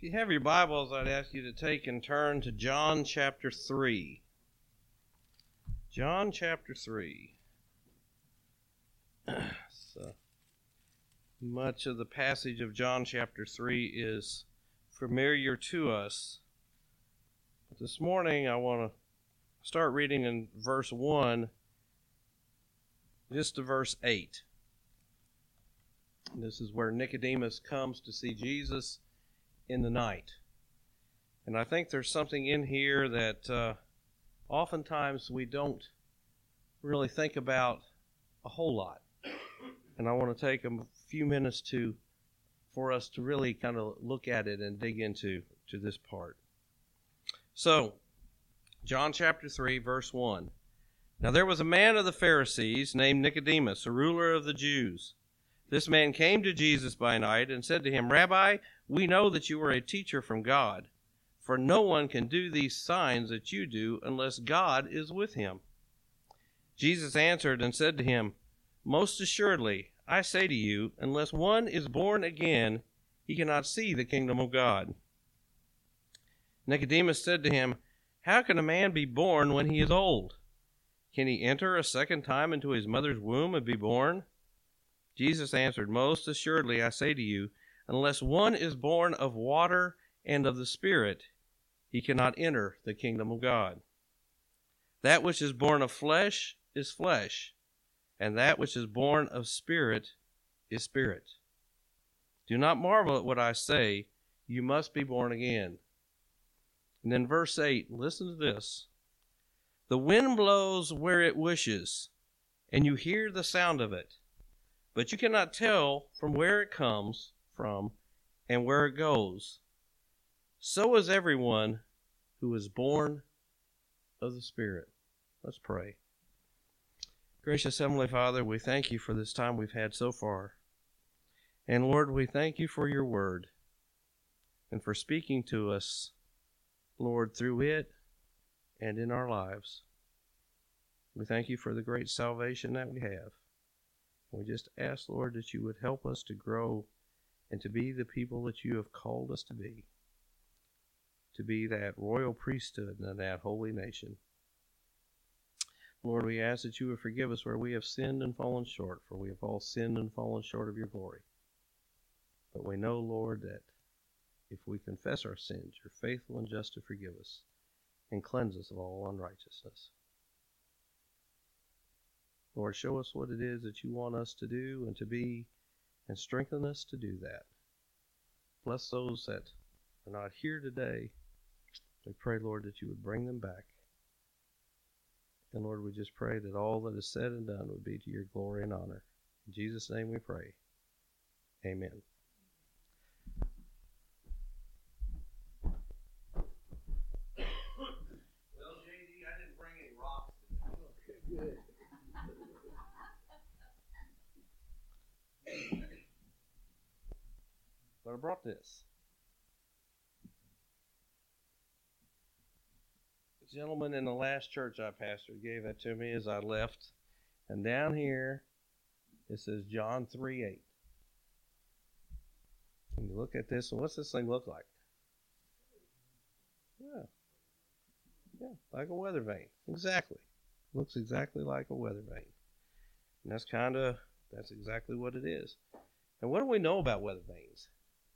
If you have your Bibles, I'd ask you to take and turn to John chapter 3. John chapter 3. So, much of the passage of John chapter 3 is familiar to us. But this morning I want to start reading in verse 1, just to verse 8. This is where Nicodemus comes to see Jesus in the night. And I think there's something in here that oftentimes we don't really think about a whole lot. And I want to take a few minutes for us to really kind of look at it and dig into this part. So, John chapter 3, verse 1. Now there was a man of the Pharisees named Nicodemus, a ruler of the Jews. This man came to Jesus by night and said to him, Rabbi, we know that you are a teacher from God, for no one can do these signs that you do unless God is with him. Jesus answered and said to him, Most assuredly, I say to you, unless one is born again, he cannot see the kingdom of God. Nicodemus said to him, How can a man be born when he is old? Can he enter a second time into his mother's womb and be born? Jesus answered, Most assuredly, I say to you, unless one is born of water and of the Spirit, he cannot enter the kingdom of God. That which is born of flesh is flesh, and that which is born of spirit is spirit. Do not marvel at what I say, you must be born again. And then verse 8, listen to this. The wind blows where it wishes, and you hear the sound of it, but you cannot tell from where it comes from and where it goes. So is everyone who is born of the Spirit. Let's pray. Gracious Heavenly Father, we thank you for this time we've had so far. And Lord, we thank you for your word and for speaking to us, Lord, through it and in our lives. We thank you for the great salvation that we have. We just ask, Lord, that you would help us to grow and to be the people that you have called us to be that royal priesthood and that holy nation. Lord, we ask that you would forgive us where we have sinned and fallen short, for we have all sinned and fallen short of your glory. But we know, Lord, that if we confess our sins, you're faithful and just to forgive us and cleanse us of all unrighteousness. Lord, show us what it is that you want us to do and to be, and strengthen us to do that. Bless those that are not here today. We pray, Lord, that you would bring them back. And Lord, we just pray that all that is said and done would be to your glory and honor. In Jesus' name we pray. Amen. Well, JD, I didn't bring any rocks today. Okay, good. But I brought this. The gentleman in the last church I pastored gave that to me as I left. And down here, it says John 3:8. And you look at this, and what's this thing look like? Yeah, like a weather vane. Exactly. Looks exactly like a weather vane. And that's exactly what it is. And what do we know about weather vanes?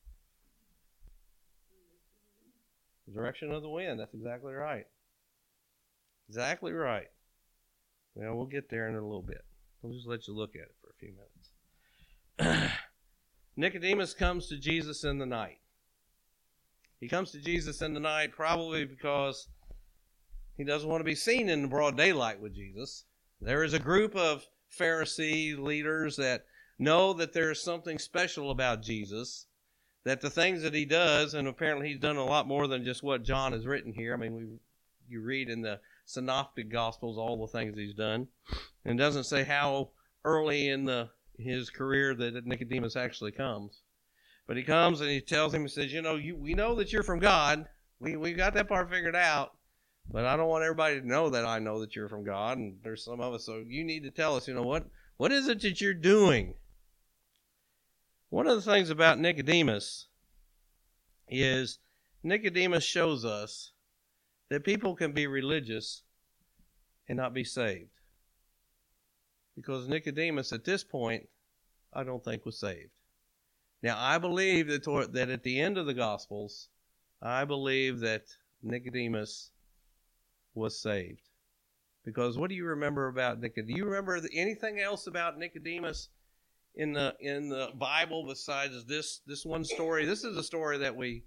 The direction of the wind. That's exactly right. Exactly right. Well, we'll get there in a little bit. We'll just let you look at it for a few minutes. Nicodemus comes to Jesus in the night. He comes to Jesus in the night probably because he doesn't want to be seen in the broad daylight with Jesus. There is a group of Pharisee leaders that know that there is something special about Jesus, that the things that he does, and apparently he's done a lot more than just what John has written here. I mean, you read in the Synoptic Gospels all the things he's done. And it doesn't say how early in his career that Nicodemus actually comes. But he comes and he tells him, he says, we know that you're from God. We got that part figured out. But I don't want everybody to know that I know that you're from God. And there's some of us, so you need to tell us, what is it that you're doing? One of the things about Nicodemus is Nicodemus shows us that people can be religious and not be saved. Because Nicodemus at this point, I don't think was saved. Now, I believe that at the end of the Gospels, I believe that Nicodemus was saved. Because what do you remember about Nicodemus? Do you remember anything else about Nicodemus in the Bible besides this one story? This is a story that we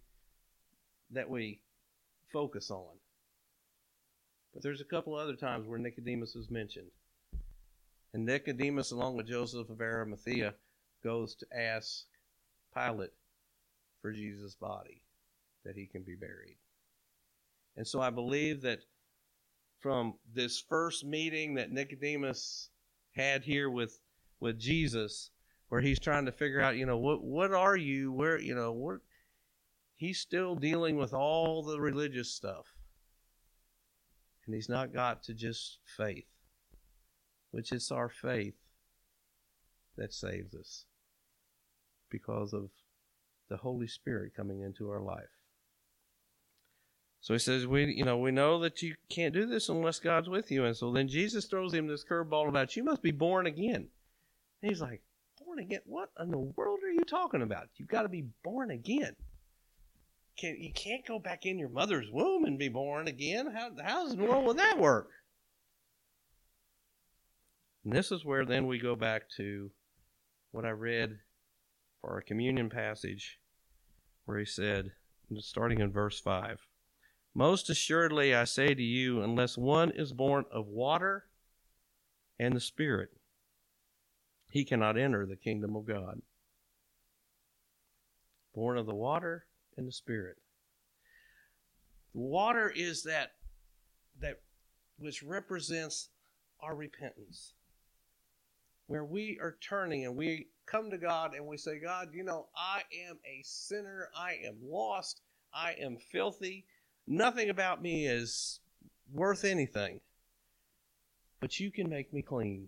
focus on. But there's a couple other times where Nicodemus is mentioned. And Nicodemus, along with Joseph of Arimathea, goes to ask Pilate for Jesus' body, that he can be buried. And so I believe that from this first meeting that Nicodemus had here with Jesus, where he's trying to figure out, what are you? Where, he's still dealing with all the religious stuff. And he's not got to just faith, which is our faith that saves us because of the Holy Spirit coming into our life. So he says, we know that you can't do this unless God's with you. And so then Jesus throws him this curveball about, you must be born again. And he's like, born again? What in the world are you talking about? You've got to be born again. You can't go back in your mother's womb and be born again. How in the world would that work? And this is where then we go back to what I read for our communion passage, where he said, starting in verse 5, most assuredly I say to you, unless one is born of water and the Spirit, he cannot enter the kingdom of God. Born of the water and the Spirit. Water is that which represents our repentance, where we are turning and we come to God and we say, God, I am a sinner. I am lost. I am filthy. Nothing about me is worth anything. But you can make me clean.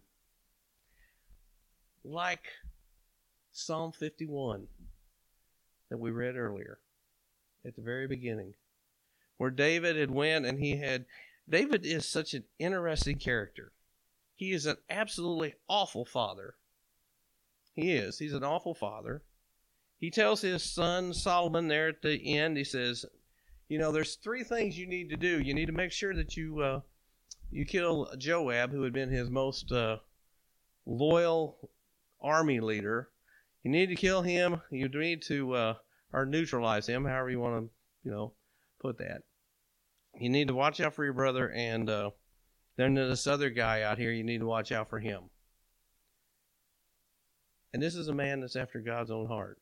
Like Psalm 51 that we read earlier at the very beginning, where David had went and David is such an interesting character. He is an absolutely awful father. He's an awful father. He tells his son Solomon there at the end, he says, there's 3 things you need to do. You need to make sure that you kill Joab, who had been his most loyal army leader. You need to kill him. You need to or neutralize him, however you want to, put that. You need to watch out for your brother, and then this other guy out here, you need to watch out for him. And this is a man that's after God's own heart.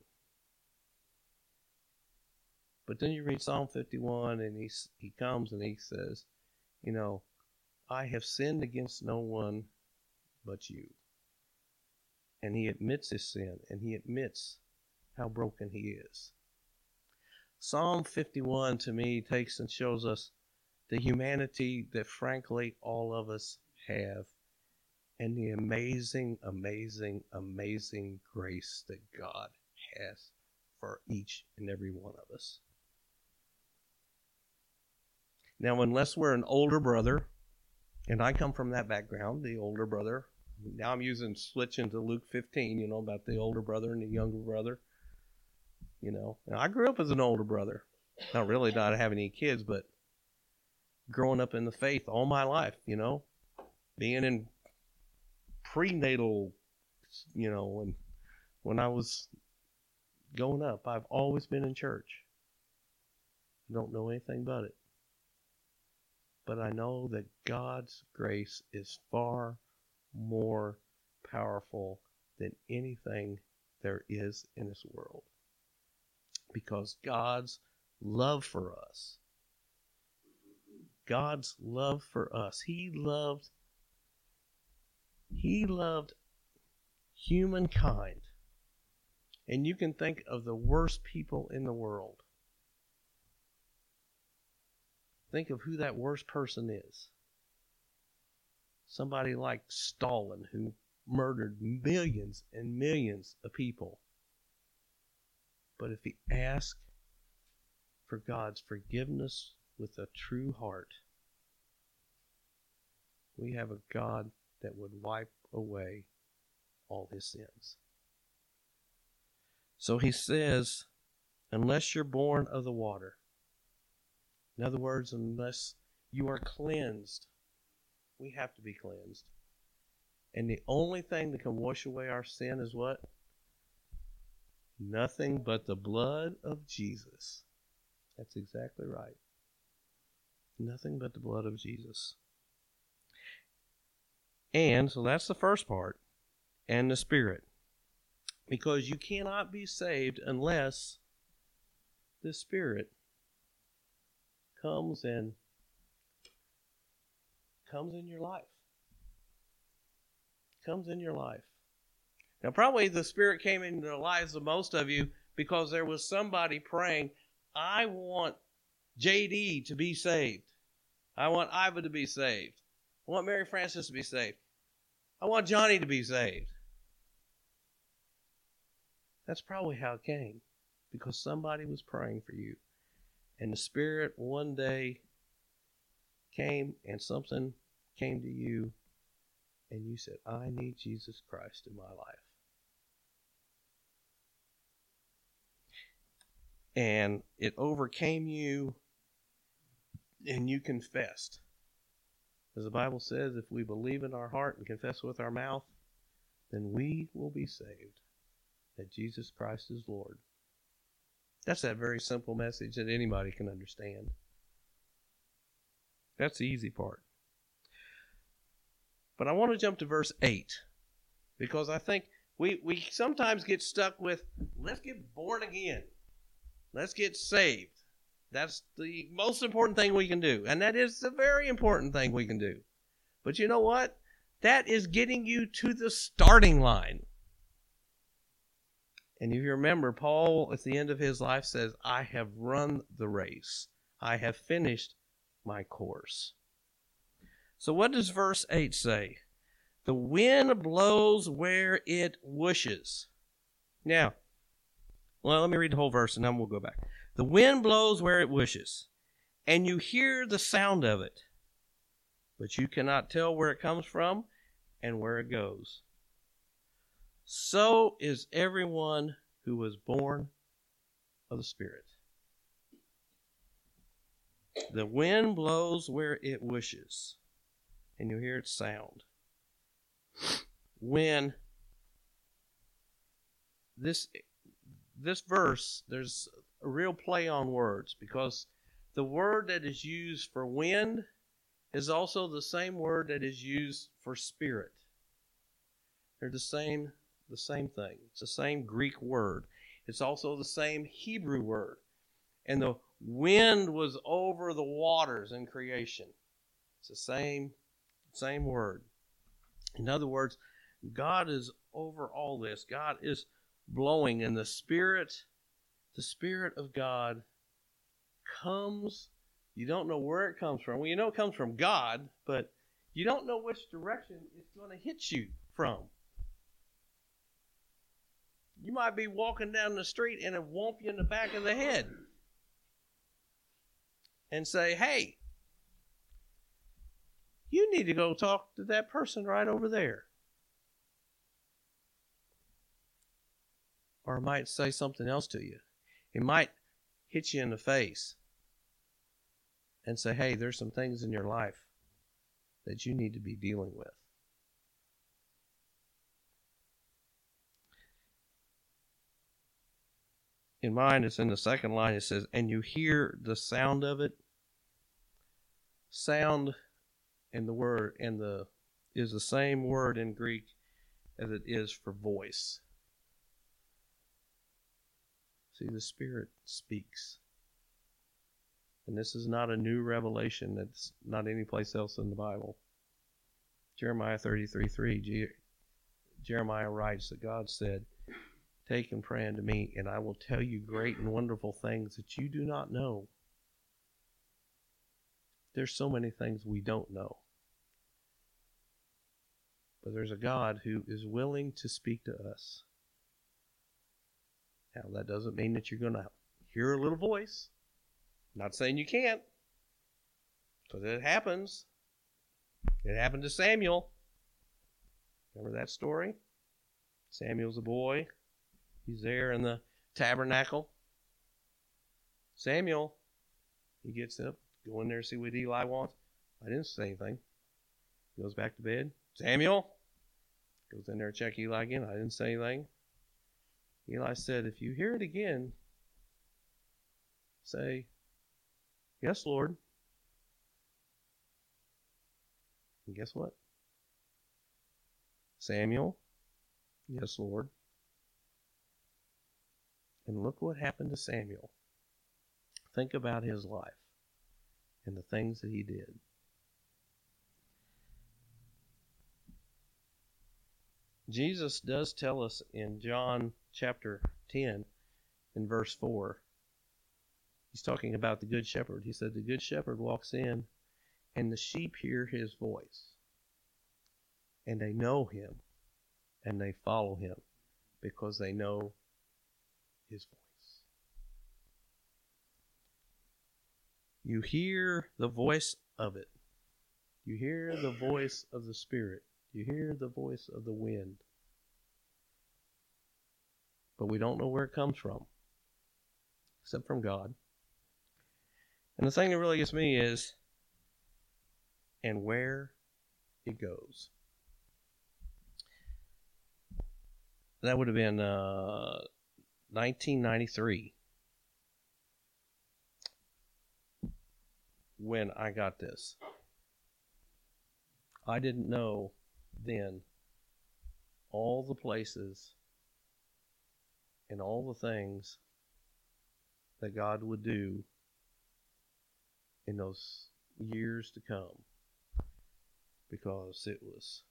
But then you read Psalm 51, and he comes and he says, I have sinned against no one but you. And he admits his sin, and he admits how broken he is. Psalm 51, to me, takes and shows us the humanity that, frankly, all of us have, and the amazing, amazing, amazing grace that God has for each and every one of us. Now, unless we're an older brother, and I come from that background, the older brother. Now I'm switching to Luke 15, about the older brother and the younger brother. And I grew up as an older brother. Not having any kids, but growing up in the faith all my life, being in prenatal, and when I was going up, I've always been in church. I don't know anything but it. But I know that God's grace is far more powerful than anything there is in this world. Because God's love for us, He loved humankind. And you can think of the worst people in the world. Think of who that worst person is. Somebody like Stalin, who murdered millions and millions of people. But if he asked for God's forgiveness with a true heart. We have a God that would wipe away all his sins. So he says, unless you're born of the water, in other words, unless you are cleansed, we have to be cleansed. And the only thing that can wash away our sin is what? Nothing but the blood of Jesus. That's exactly right. Nothing but the blood of Jesus. And so that's the first part. And the Spirit. Because you cannot be saved unless the Spirit comes in your life. Comes in your life. Now, probably the Spirit came into the lives of most of you because there was somebody praying, I want JD to be saved. I want Iva to be saved. I want Mary Frances to be saved. I want Johnny to be saved. That's probably how it came, because somebody was praying for you. And the Spirit one day came and something came to you, and you said, I need Jesus Christ in my life. And it overcame you, and you confessed. As the Bible says, if we believe in our heart and confess with our mouth, then we will be saved, that Jesus Christ is Lord. That's that very simple message that anybody can understand. That's the easy part. But I want to jump to verse 8, because I think we sometimes get stuck with, let's get born again. Let's get saved. That's the most important thing we can do. And that is the very important thing we can do. But you know what? That is getting you to the starting line. And if you remember, Paul at the end of his life says, I have run the race. I have finished my course. So what does verse 8 say? The wind blows where it wishes. Now, well, let me read the whole verse and then we'll go back. The wind blows where it wishes, and you hear the sound of it, but you cannot tell where it comes from and where it goes. So is everyone who was born of the Spirit. The wind blows where it wishes, and you hear its sound. When this verse, there's a real play on words, because the word that is used for wind is also the same word that is used for spirit. They're the same thing. It's the same Greek word. It's also the same Hebrew word. And the wind was over the waters in creation. It's the same word. In other words, God is over all this. God is blowing, and the Spirit of God comes. You don't know where it comes from. Well, you know it comes from God, but you don't know which direction it's going to hit you from. You might be walking down the street and it whomp you in the back of the head and say, hey, you need to go talk to that person right over there. Or it might say something else to you. It might hit you in the face and say, hey, there's some things in your life that you need to be dealing with. In mine, it's in the second line. It says, and you hear the sound of it. Sound in the word is the same word in Greek as it is for voice. See, the Spirit speaks. And this is not a new revelation that's not any place else in the Bible. Jeremiah 33:3, Jeremiah writes that God said, take and pray unto me, and I will tell you great and wonderful things that you do not know. There's so many things we don't know. But there's a God who is willing to speak to us. Now, that doesn't mean that you're going to hear a little voice. Not saying you can't, because it happens. It happened to Samuel. Remember that story? Samuel's a boy. He's there in the tabernacle. Samuel, he gets up, go in there, see what Eli wants. I didn't say anything. Goes back to bed. Samuel goes in there, check Eli again. I didn't say anything. Eli said, if you hear it again, say, yes, Lord. And guess what? Samuel, yes, Lord. And look what happened to Samuel. Think about his life and the things that he did. Jesus does tell us in John chapter 10 in verse 4, he's talking about the good shepherd. He said the good shepherd walks in and the sheep hear his voice and they know him and they follow him because they know his voice. You hear the voice of it. You hear the voice of the Spirit. You hear the voice of the wind. But we don't know where it comes from, except from God. And the thing that really gets me is, and where it goes. That would have been 1993 when I got this. I didn't know then all the places and all the things that God would do in those years to come, because it was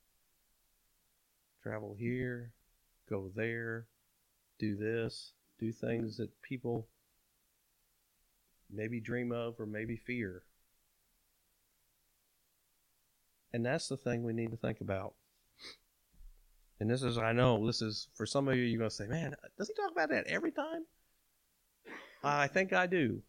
travel here, go there, do this, do things that people maybe dream of or maybe fear. And that's the thing we need to think about. And this is, I know, this is, for some of you, you're going to say, man, does he talk about that every time? I think I do.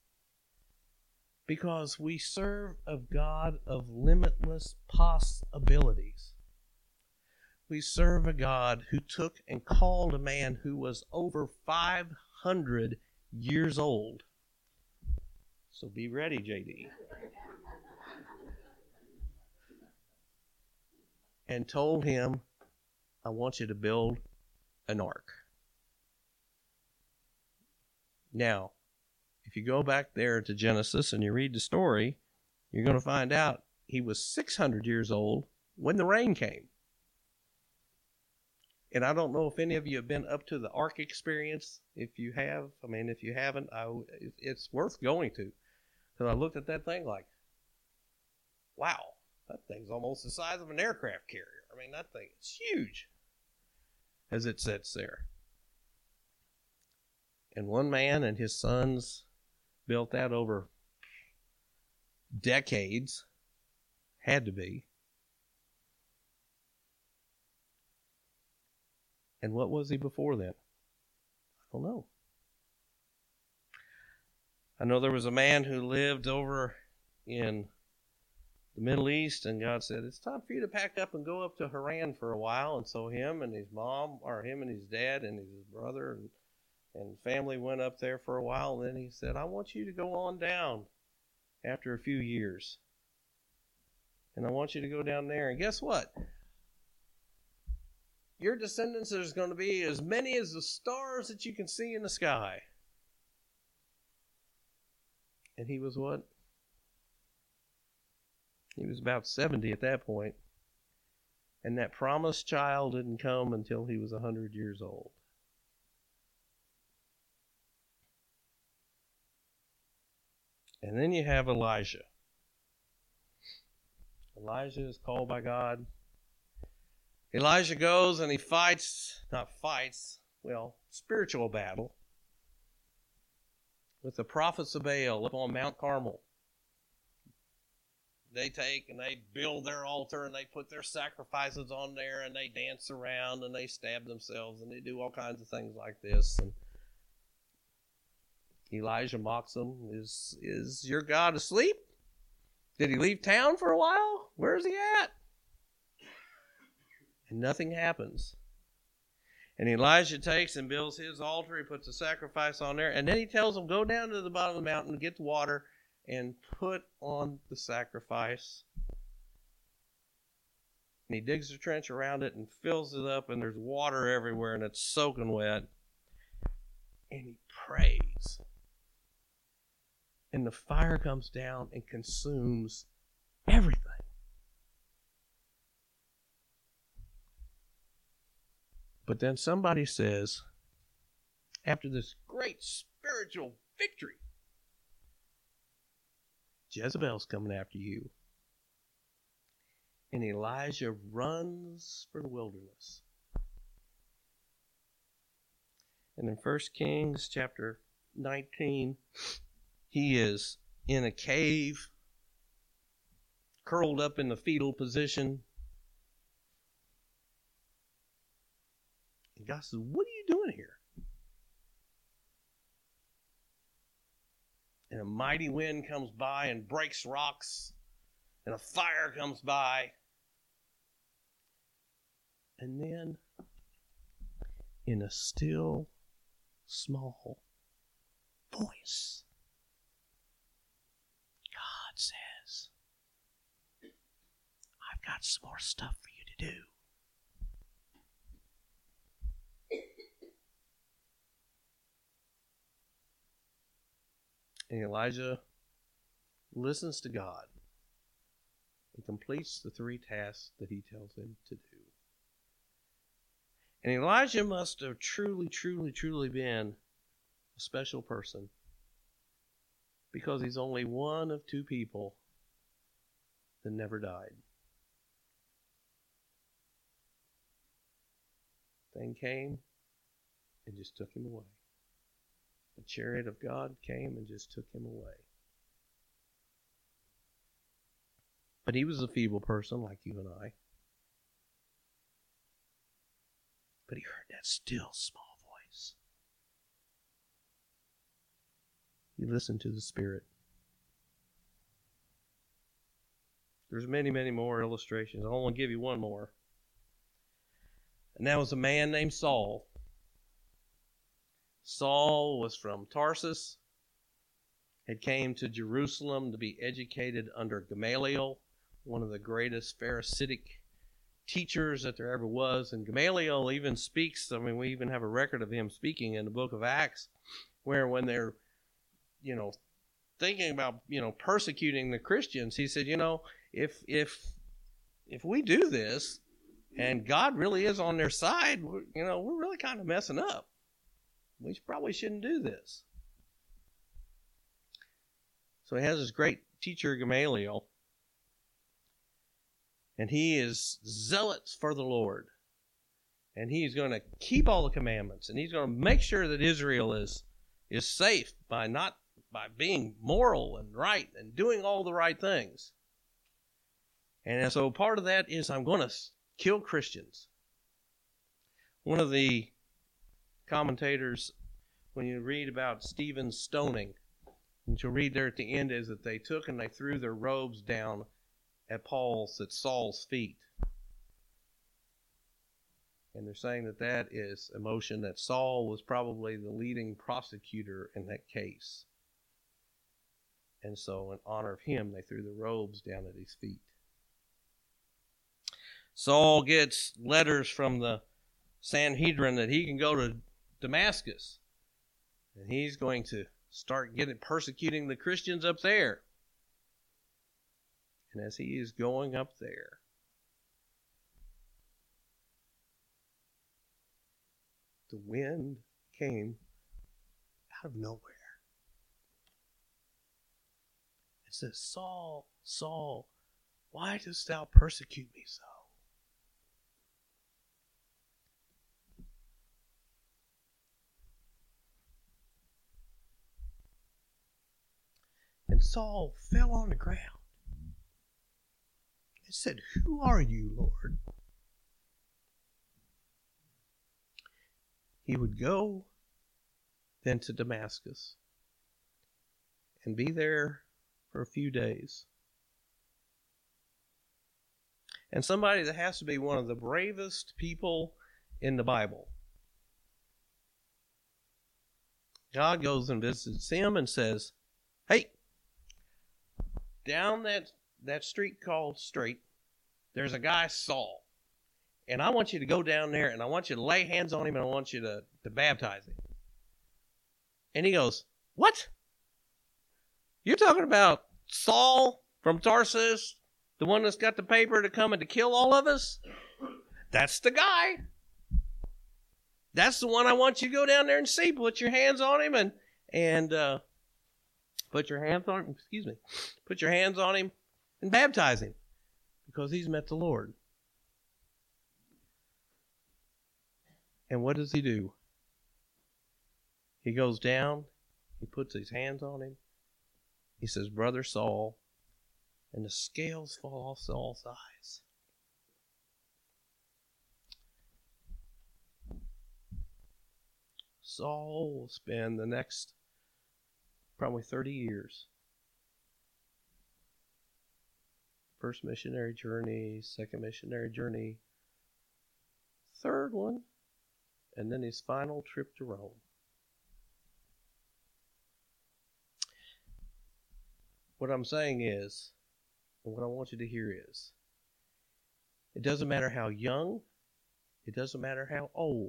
Because we serve a God of limitless possibilities. We serve a God who took and called a man who was over 500 years old. So be ready, JD. And told him, I want you to build an ark. Now, if you go back there to Genesis and you read the story, you're going to find out he was 600 years old when the rain came. And I don't know if any of you have been up to the ark experience. If you have, I mean, if you haven't, it's worth going to. Because I looked at that thing like, wow, that thing's almost the size of an aircraft carrier. I mean, that thing is huge as it sits there. And one man and his sons built that over decades. Had to be. And what was he before then? I don't know. I know there was a man who lived over in the Middle East, and God said, it's time for you to pack up and go up to Haran for a while. And so him and his mom, or him and his dad and his brother and family went up there for a while. And then he said, I want you to go on down after a few years. And I want you to go down there. And guess what? Your descendants is going to be as many as the stars that you can see in the sky. And he was what? He was about 70 at that point. And that promised child didn't come until he was 100 years old. And then you have Elijah. Elijah is called by God. Elijah goes and he spiritual battle with the prophets of Baal up on Mount Carmel. They take and they build their altar and they put their sacrifices on there and they dance around and they stab themselves and they do all kinds of things like this. And Elijah mocks him. Is your God asleep? Did he leave town for a while? Where's he at? And nothing happens. And Elijah takes and builds his altar. He puts a sacrifice on there. And then he tells him, go down to the bottom of the mountain, get the water, and put on the sacrifice. And he digs a trench around it and fills it up, and there's water everywhere, and it's soaking wet. And he prays. And the fire comes down and consumes everything. But then somebody says, after this great spiritual victory, Jezebel's coming after you. And Elijah runs for the wilderness. And in 1 Kings chapter 19, he is in a cave, curled up in the fetal position. And God says, what are you doing here? And a mighty wind comes by and breaks rocks, and a fire comes by. And then, in a still, small voice, God says, I've got some more stuff for you to do. And Elijah listens to God and completes the 3 tasks that he tells him to do. And Elijah must have truly, truly, truly been a special person, because he's only one of 2 people that never died. Thing came and just took him away. The chariot of God came and just took him away. But he was a feeble person like you and I. But he heard that still small voice. He listened to the Spirit. There's many, many more illustrations. I want to give you one more. And that was a man named Saul. Saul was from Tarsus, had came to Jerusalem to be educated under Gamaliel, one of the greatest Pharisaic teachers that there ever was. And Gamaliel even speaks, we even have a record of him speaking in the book of Acts, where when they're, thinking about, persecuting the Christians, he said, if we do this and God really is on their side, we're really kind of messing up. We probably shouldn't do this. So he has this great teacher, Gamaliel, and he is zealous for the Lord. And he's going to keep all the commandments, and he's going to make sure that Israel is safe by being moral and right and doing all the right things. And so part of that is, I'm going to kill Christians. One of the commentators, when you read about Stephen's stoning, what you'll read there at the end is that they took and they threw their robes down at Saul's feet. And they're saying that is a motion that Saul was probably the leading prosecutor in that case. And so in honor of him, they threw the robes down at his feet. Saul gets letters from the Sanhedrin that he can go to Damascus, and he's going to start persecuting the Christians up there. And as he is going up there, the wind came out of nowhere. It says, Saul, Saul, why dost thou persecute me so? And Saul fell on the ground. It said, who are you, Lord? He would go then to Damascus, and be there for a few days. And somebody that has to be one of the bravest people in the Bible. God goes and visits him and says, hey, down that street called Straight, there's a guy, Saul. And I want you to go down there and I want you to lay hands on him and I want you to baptize him. And he goes, what? You're talking about Saul from Tarsus, the one that's got the paper to come and to kill all of us? That's the guy. That's the one I want you to go down there and see. Put your hands on him and put your hands on him. Excuse me. Put your hands on him and baptize him because he's met the Lord. And what does he do? He goes down. He puts his hands on him. He says, Brother Saul, and the scales fall off Saul's eyes. Saul will spend the next probably 30 years. First missionary journey, second missionary journey, third one, and then his final trip to Rome. What I'm saying is, and what I want you to hear is, it doesn't matter how young, it doesn't matter how old,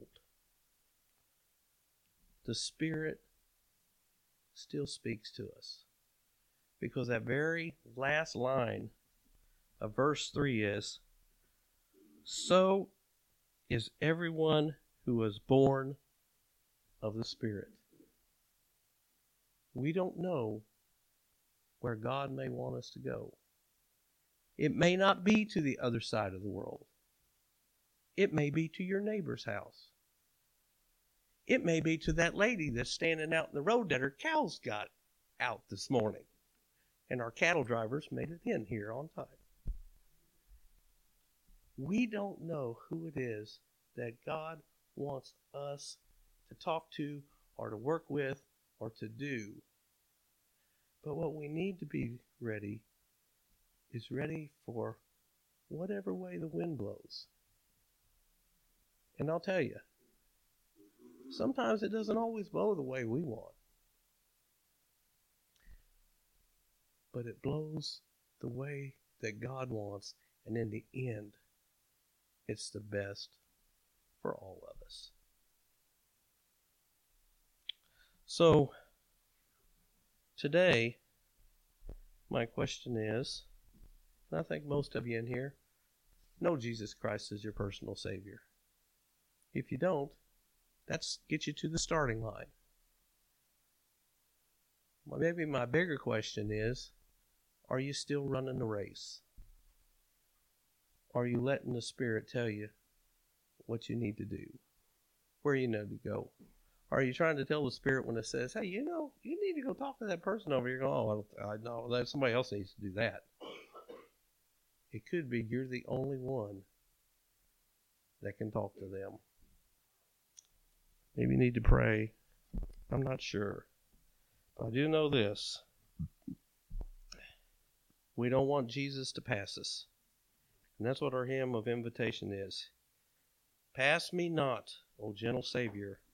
the Spirit still speaks to us. Because that very last line of verse 3 is, so is everyone who is born of the Spirit. We don't know where God may want us to go. It may not be to the other side of the world. It may be to your neighbor's house. It may be to that lady that's standing out in the road that her cows got out this morning. And our cattle drivers made it in here on time. We don't know who it is that God wants us to talk to or to work with or to do. But what we need to be ready is ready for whatever way the wind blows. And I'll tell you, sometimes it doesn't always blow the way we want. But it blows the way that God wants. And in the end, it's the best for all of us. So, today, my question is, and I think most of you in here know Jesus Christ as your personal Savior. If you don't, that's get you to the starting line. Well, maybe my bigger question is, are you still running the race? Are you letting the Spirit tell you what you need to do? Where you need to go? Are you trying to tell the Spirit when it says, hey, you need to go talk to that person over here? Oh, I know that somebody else needs to do that. It could be you're the only one that can talk to them. Maybe you need to pray. I'm not sure. I do know this. We don't want Jesus to pass us. And that's what our hymn of invitation is. Pass me not, O gentle Savior,